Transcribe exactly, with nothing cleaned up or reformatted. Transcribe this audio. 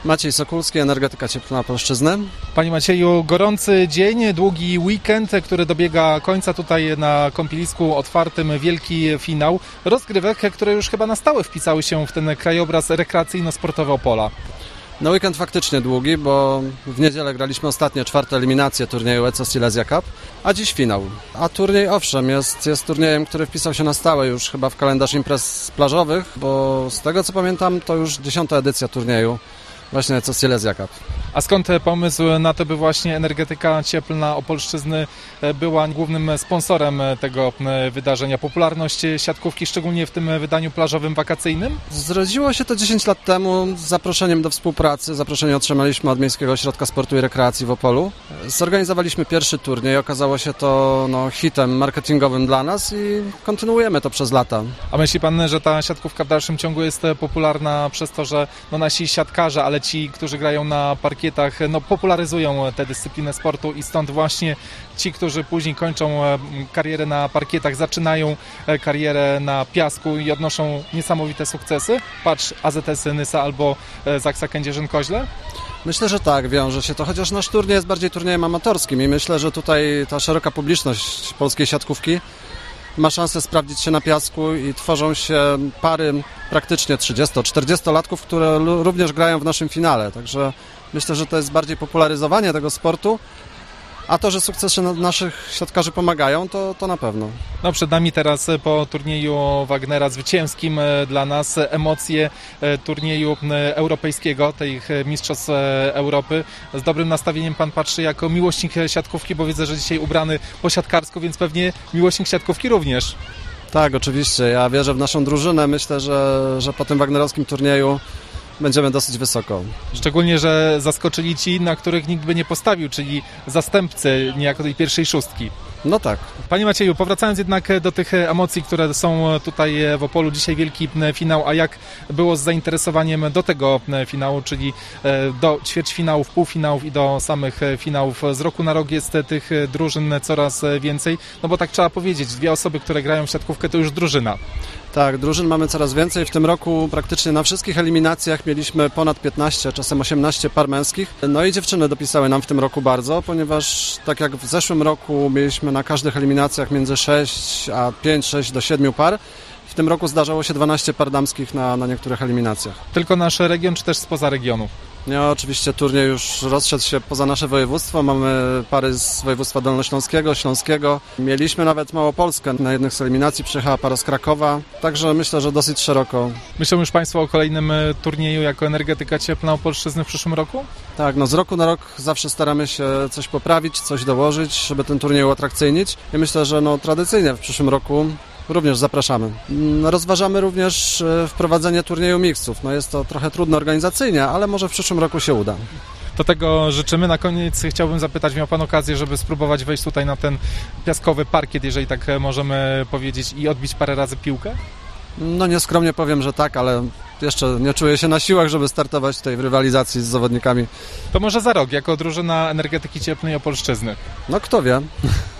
Maciej Sokulski, Energetyka Cieplna Opolszczyzny. Panie Macieju, gorący dzień, długi weekend, który dobiega końca tutaj na kąpielisku otwartym, wielki finał rozgrywek, które już chyba na stałe wpisały się w ten krajobraz rekreacyjno-sportowy Opola. No weekend faktycznie długi, bo w niedzielę graliśmy ostatnie czwarte eliminacje turnieju E C O Silesia Cup, a dziś finał. A turniej owszem jest, jest turniejem, który wpisał się na stałe już chyba w kalendarz imprez plażowych, bo z tego co pamiętam to już dziesiąta edycja turnieju właśnie E C O Silesia Cup. A skąd pomysł na to, by właśnie Energetyka Cieplna Opolszczyzny była głównym sponsorem tego wydarzenia? Popularność siatkówki, szczególnie w tym wydaniu plażowym, wakacyjnym? Zrodziło się to dziesięć lat temu z zaproszeniem do współpracy. Zaproszenie otrzymaliśmy od Miejskiego Ośrodka Sportu i Rekreacji w Opolu. Zorganizowaliśmy pierwszy turniej. Okazało się to no, hitem marketingowym dla nas i kontynuujemy to przez lata. A myśli pan, że ta siatkówka w dalszym ciągu jest popularna przez to, że no, nasi siatkarze, ale ci, którzy grają na parkietach, no, popularyzują tę dyscyplinę sportu i stąd właśnie ci, którzy później kończą karierę na parkietach, zaczynają karierę na piasku i odnoszą niesamowite sukcesy? Patrz, A Z S Nysa albo Zaksa Kędzierzyn-Koźle? Myślę, że tak, wiąże się to, chociaż nasz turniej jest bardziej turniejem amatorskim i myślę, że tutaj ta szeroka publiczność polskiej siatkówki ma szansę sprawdzić się na piasku i tworzą się pary praktycznie trzydziesto-czterdziestolatków, które również grają w naszym finale. Także myślę, że to jest bardziej popularyzowanie tego sportu, a to, że sukcesy naszych siatkarzy pomagają, to, to na pewno. No przed nami teraz po turnieju Wagnera zwycięskim dla nas emocje turnieju europejskiego, tych mistrzostw Europy. Z dobrym nastawieniem pan patrzy jako miłośnik siatkówki, bo widzę, że dzisiaj ubrany po siatkarsku, więc pewnie miłośnik siatkówki również. Tak, oczywiście. Ja wierzę w naszą drużynę. Myślę, że, że po tym wagnerowskim turnieju będziemy dosyć wysoko. Szczególnie, że zaskoczyli ci, na których nikt by nie postawił, czyli zastępcy niejako tej pierwszej szóstki. No tak. Panie Macieju, powracając jednak do tych emocji, które są tutaj w Opolu, dzisiaj wielki finał, a jak było z zainteresowaniem do tego finału, czyli do ćwierćfinałów, półfinałów i do samych finałów? Z roku na rok jest tych drużyn coraz więcej, no bo tak trzeba powiedzieć, dwie osoby, które grają w siatkówkę, to już drużyna. Tak, drużyn mamy coraz więcej. W tym roku praktycznie na wszystkich eliminacjach mieliśmy ponad piętnaście, czasem osiemnaście par męskich. No i dziewczyny dopisały nam w tym roku bardzo, ponieważ tak jak w zeszłym roku mieliśmy na każdych eliminacjach między sześć a pięć, sześć do siedmiu par, w tym roku zdarzało się dwanaście par damskich na, na niektórych eliminacjach. Tylko nasz region, czy też spoza regionu? Nie, oczywiście turniej już rozszedł się poza nasze województwo. Mamy pary z województwa dolnośląskiego, śląskiego. Mieliśmy nawet Małopolskę. Na jednych z eliminacji przyjechała para z Krakowa. Także myślę, że dosyć szeroko. Myślą już państwo o kolejnym turnieju jako Energetyka Cieplna Opolszczyzny w przyszłym roku? Tak, no z roku na rok zawsze staramy się coś poprawić, coś dołożyć, żeby ten turniej uatrakcyjnić. I myślę, że no tradycyjnie w przyszłym roku również zapraszamy. Rozważamy również wprowadzenie turnieju mixów. No jest to trochę trudne organizacyjnie, ale może w przyszłym roku się uda. Do tego życzymy. Na koniec chciałbym zapytać, miał pan okazję, żeby spróbować wejść tutaj na ten piaskowy parkiet, jeżeli tak możemy powiedzieć, i odbić parę razy piłkę? No nieskromnie powiem, że tak, ale jeszcze nie czuję się na siłach, żeby startować tutaj w rywalizacji z zawodnikami. To może za rok, jako drużyna Energetyki Cieplnej Opolszczyzny. No kto wie.